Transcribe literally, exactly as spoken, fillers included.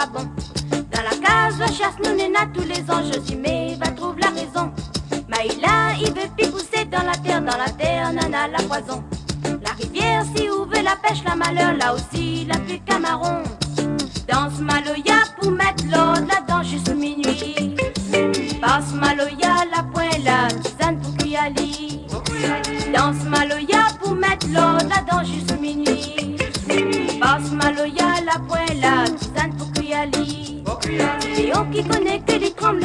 pas bon. Dans la case, la chasse nous néna tous les ans. Je suis mais va trouve la raison. Maïla, il veut plus pousser dans la terre, dans la terre, nana, la poison. La rivière, si où veut la pêche, la malheur, là aussi, la plus camarón. Danse maloya pour mettre l'ordre là-dedans jusqu'à minuit. Passe maloya, la poêle, la tisane pour Kuyali. Danse maloya pour mettre l'ordre là-dedans jusqu'à minuit. Passe maloya, la poêle, la tisane pour Kuyali. Léon qui connaît que les trembles